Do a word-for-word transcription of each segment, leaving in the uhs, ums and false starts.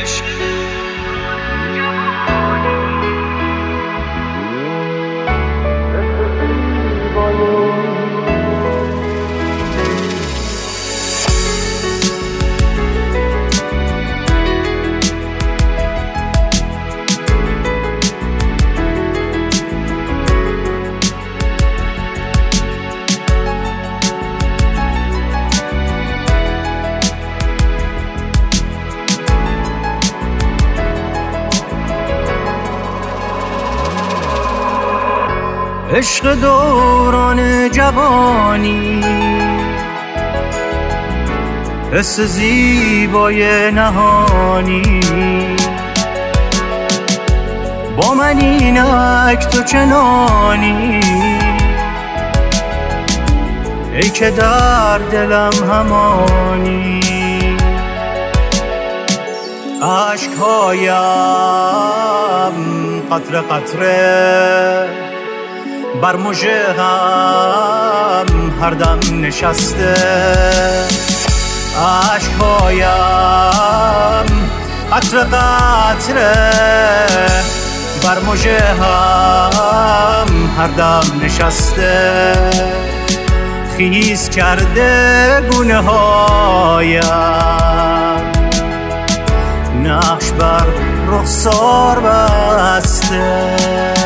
عشق دوران جوانی، حس زیبای نهانی، با من اینک تو چنانی، ای که در دلم همانی. عشقهایم قطره قطره بر مژه هم هر دم نشسته، عشقهایم قطره قطره بر مژه هم هر دم نشسته. خیز کرده گونه هایم نقش بر رخسار بسته.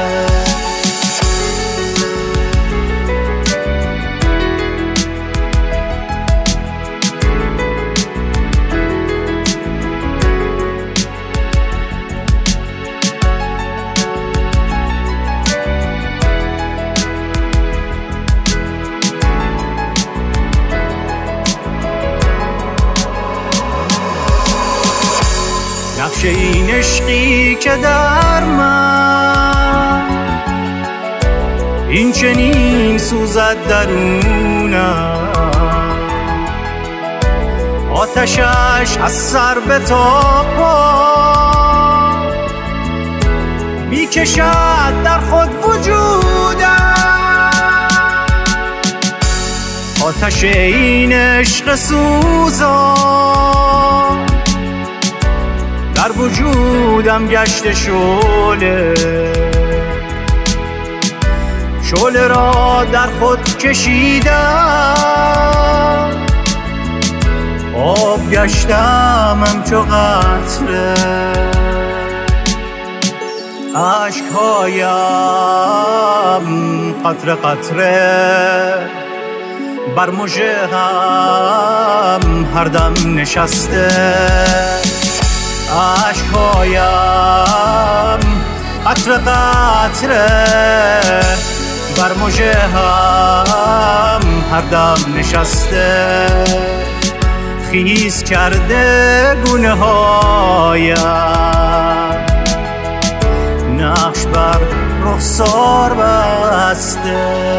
نقش این عشقی که در من این چنین سوزد درونم، آتشش از سر به تا پا می کشد در خود وجودم. آتش این عشق سوزان در وجودم گشت شعله، شعله را در خود کشیدم، آب گشتم همچو قطره. عشقهایم قطره قطره بر مژه هم هر دم نشسته، عشقهایم قطره قطره بر مژه هم هر دم نشسته. خیز کرده گونه هایم نقش بر رخسار بسته.